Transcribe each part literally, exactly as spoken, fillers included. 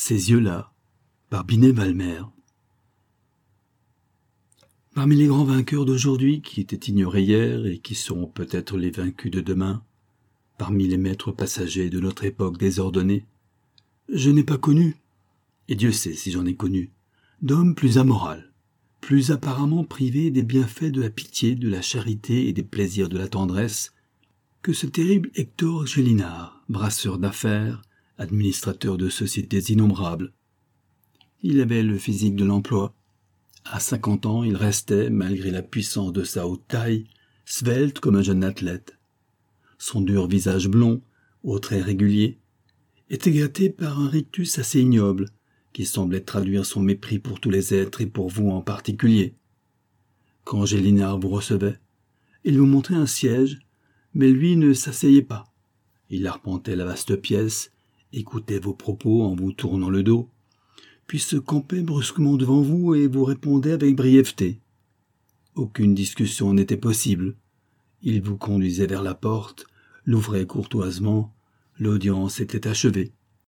Ces yeux-là, par Binet Valmer. Parmi les grands vainqueurs d'aujourd'hui qui étaient ignorés hier et qui seront peut-être les vaincus de demain, parmi les maîtres passagers de notre époque désordonnée, je n'ai pas connu, et Dieu sait si j'en ai connu, d'homme plus amoral, plus apparemment privé des bienfaits de la pitié, de la charité et des plaisirs de la tendresse, que ce terrible Hector Gélinas, brasseur d'affaires, administrateur de sociétés innombrables. Il avait le physique de l'emploi. À cinquante ans, il restait, malgré la puissance de sa haute taille, svelte comme un jeune athlète. Son dur visage blond, aux traits réguliers, était gâté par un rictus assez ignoble, qui semblait traduire son mépris pour tous les êtres et pour vous en particulier. Quand Gélinas vous recevait, il vous montrait un siège, mais lui ne s'asseyait pas. Il arpentait la vaste pièce, écoutait vos propos en vous tournant le dos, puis se campait brusquement devant vous et vous répondait avec brièveté. Aucune discussion n'était possible. Il vous conduisait vers la porte, l'ouvrait courtoisement, l'audience était achevée.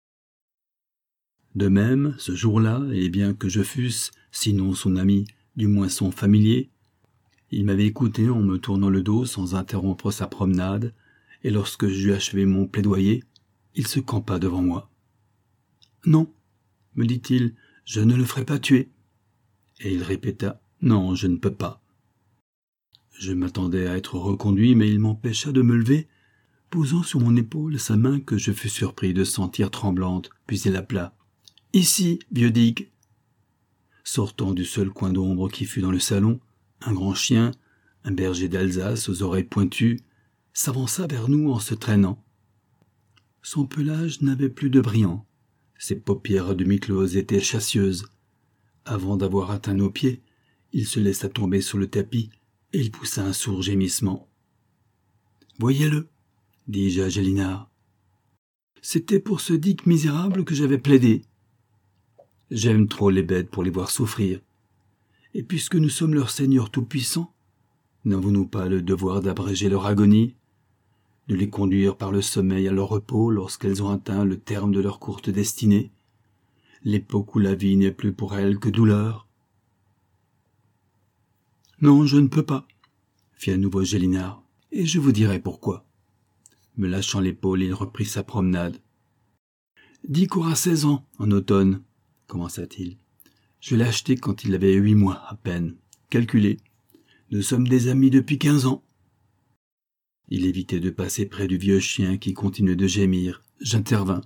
De même, ce jour-là, et bien que je fusse, sinon son ami, du moins son familier, il m'avait écouté en me tournant le dos sans interrompre sa promenade, et lorsque j'eus achevé mon plaidoyer, il se campa devant moi. « Non, me dit-il, je ne le ferai pas tuer. » Et il répéta, « Non, je ne peux pas. » Je m'attendais à être reconduit, mais il m'empêcha de me lever, posant sur mon épaule sa main que je fus surpris de sentir tremblante, puis il appela. « Ici, vieux Dick !» Sortant du seul coin d'ombre qui fut dans le salon, un grand chien, un berger d'Alsace aux oreilles pointues, s'avança vers nous en se traînant. Son pelage n'avait plus de brillant, ses paupières à demi-closes étaient chassieuses. Avant d'avoir atteint nos pieds, il se laissa tomber sur le tapis et il poussa un sourd gémissement. « Voyez-le, dis-je à Gélinas. C'était pour ce Dick misérable que j'avais plaidé. J'aime trop les bêtes pour les voir souffrir. Et puisque nous sommes leur Seigneur tout-puissant, n'avons-nous pas le devoir d'abréger leur agonie, de les conduire par le sommeil à leur repos lorsqu'elles ont atteint le terme de leur courte destinée, l'époque où la vie n'est plus pour elles que douleur. »« Non, je ne peux pas, » fit à nouveau Gélinas, « et je vous dirai pourquoi. » Me lâchant l'épaule, il reprit sa promenade. « Dick aura seize ans, en automne, » commença-t-il. « Je l'ai acheté quand il avait huit mois, à peine. Calculez, nous sommes des amis depuis quinze ans. » Il évitait de passer près du vieux chien qui continuait de gémir. J'intervins.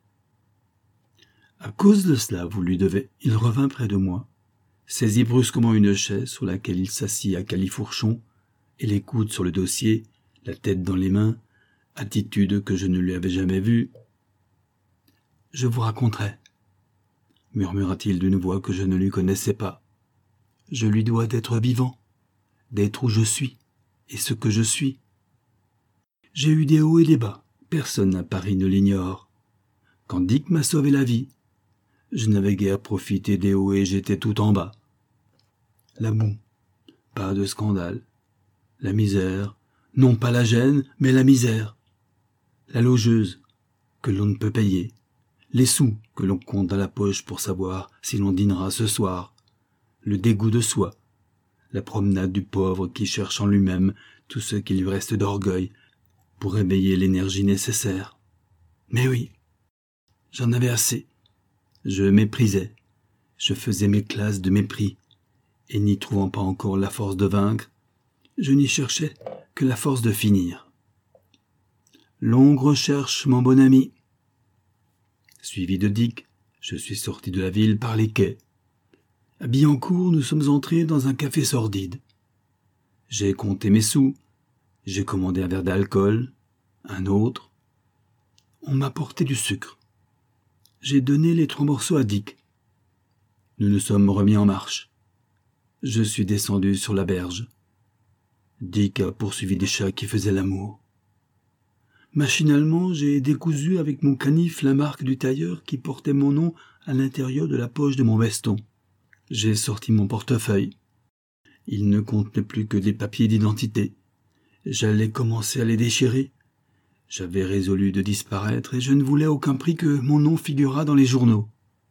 « À cause de cela, vous lui devez. » Il revint près de moi, saisit brusquement une chaise sur laquelle il s'assit à califourchon, et les coudes sur le dossier, la tête dans les mains, attitude que je ne lui avais jamais vue. « Je vous raconterai, » murmura-t-il d'une voix que je ne lui connaissais pas. « Je lui dois d'être vivant, d'être où je suis, et ce que je suis. J'ai eu des hauts et des bas, personne à Paris ne l'ignore. Quand Dick m'a sauvé la vie, je n'avais guère profité des hauts et j'étais tout en bas. La boue, pas de scandale. La misère, non pas la gêne, mais la misère. La logeuse, que l'on ne peut payer. Les sous que l'on compte dans la poche pour savoir si l'on dînera ce soir. Le dégoût de soi. La promenade du pauvre qui cherche en lui-même tout ce qui lui reste d'orgueil pour réveiller l'énergie nécessaire. Mais oui, j'en avais assez. Je méprisais. Je faisais mes classes de mépris. Et n'y trouvant pas encore la force de vaincre, je n'y cherchais que la force de finir. Longue recherche, mon bon ami. Suivi de Dick, je suis sorti de la ville par les quais. À Billancourt, nous sommes entrés dans un café sordide. J'ai compté mes sous. J'ai commandé un verre d'alcool, un autre. On m'a apporté du sucre. J'ai donné les trois morceaux à Dick. Nous nous sommes remis en marche. Je suis descendu sur la berge. Dick a poursuivi des chats qui faisaient l'amour. Machinalement, j'ai décousu avec mon canif la marque du tailleur qui portait mon nom à l'intérieur de la poche de mon veston. J'ai sorti mon portefeuille. Il ne contenait plus que des papiers d'identité. J'allais commencer à les déchirer. J'avais résolu de disparaître et je ne voulais à aucun prix que mon nom figurât dans les journaux.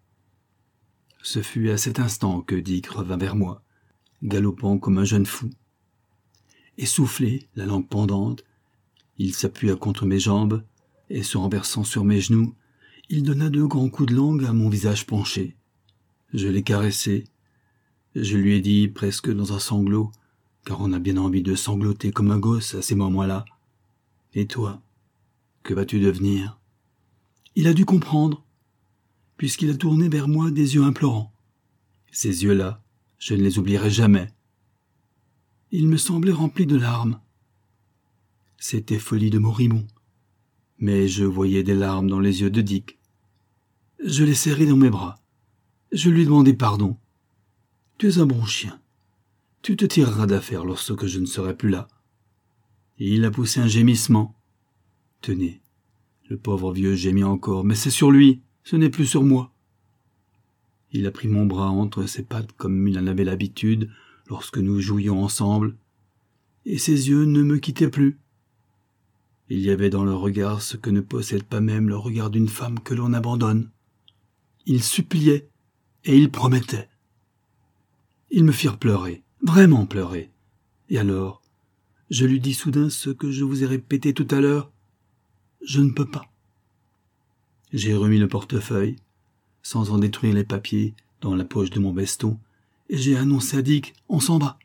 Ce fut à cet instant que Dick revint vers moi, galopant comme un jeune fou. Essoufflé, la langue pendante, il s'appuya contre mes jambes, et se renversant sur mes genoux, il donna deux grands coups de langue à mon visage penché. Je l'ai caressé. Je lui ai dit, presque dans un sanglot, car on a bien envie de sangloter comme un gosse à ces moments-là. « Et toi, que vas-tu devenir ?» Il a dû comprendre, puisqu'il a tourné vers moi des yeux implorants. Ces yeux-là, je ne les oublierai jamais. Ils me semblaient remplis de larmes. C'était folie de moribond, mais je voyais des larmes dans les yeux de Dick. Je l'ai serré dans mes bras. Je lui ai demandé pardon. « Tu es un bon chien. Tu te tireras d'affaire lorsque je ne serai plus là. » Et il a poussé un gémissement. Tenez, le pauvre vieux gémit encore, mais c'est sur lui, ce n'est plus sur moi. Il a pris mon bras entre ses pattes comme il en avait l'habitude lorsque nous jouions ensemble, et ses yeux ne me quittaient plus. Il y avait dans leur regard ce que ne possède pas même le regard d'une femme que l'on abandonne. Il suppliait et il promettait. Ils me firent pleurer, vraiment pleurer. Et alors, je lui dis soudain ce que je vous ai répété tout à l'heure. Je ne peux pas. J'ai remis le portefeuille, sans en détruire les papiers, dans la poche de mon veston, et j'ai annoncé à Dick, on s'en va.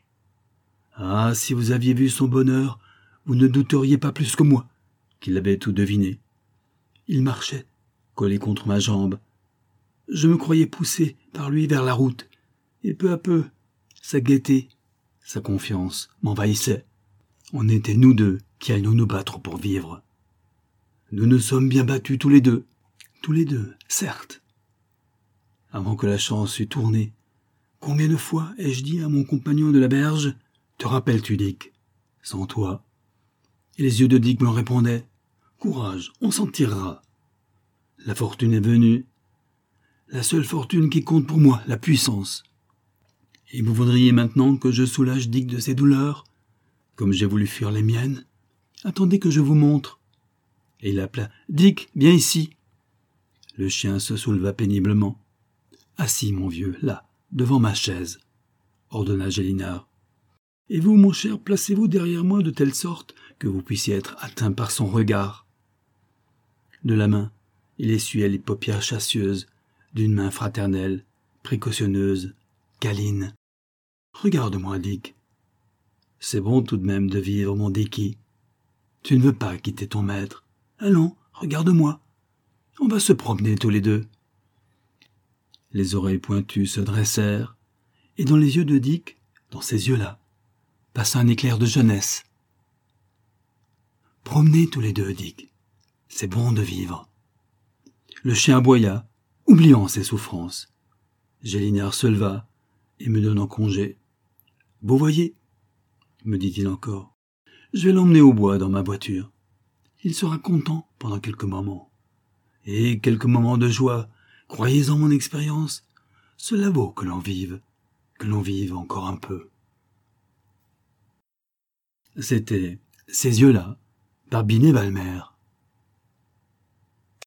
Ah, si vous aviez vu son bonheur, vous ne douteriez pas plus que moi qu'il avait tout deviné. Il marchait, collé contre ma jambe. Je me croyais poussé par lui vers la route, et peu à peu, sa gaieté, sa confiance m'envahissaient. On était nous deux qui allions nous battre pour vivre. Nous nous sommes bien battus tous les deux, tous les deux, certes. Avant que la chance eût tourné, combien de fois ai-je dit à mon compagnon de la berge, « Te rappelles-tu, Dick ? Sans toi. » Et les yeux de Dick me répondaient, « Courage, on s'en tirera. » La fortune est venue, la seule fortune qui compte pour moi, la puissance. Et vous voudriez maintenant que je soulage Dick de ses douleurs, comme j'ai voulu fuir les miennes? Attendez que je vous montre. Et il appela, « Dick, viens ici. » Le chien se souleva péniblement. « Assis, mon vieux, là, devant ma chaise, » ordonna Gélinard. « Et vous, mon cher, placez-vous derrière moi de telle sorte que vous puissiez être atteint par son regard. » De la main, il essuyait les paupières chassieuses d'une main fraternelle, précautionneuse, câline. « Regarde-moi, Dick. C'est bon tout de même de vivre, mon Dicky. Tu ne veux pas quitter ton maître. Allons, regarde-moi. On va se promener tous les deux. » Les oreilles pointues se dressèrent, et dans les yeux de Dick, dans ces yeux-là, passa un éclair de jeunesse. « Promenez tous les deux, Dick. C'est bon de vivre. » Le chien aboya, oubliant ses souffrances. Gélinard se leva et me donnant congé. « Vous voyez, me dit-il encore, je vais l'emmener au bois dans ma voiture. Il sera content pendant quelques moments. Et quelques moments de joie, croyez en mon expérience, cela vaut que l'on vive, que l'on vive encore un peu. » C'était Ces yeux-là, par Binet Balmer.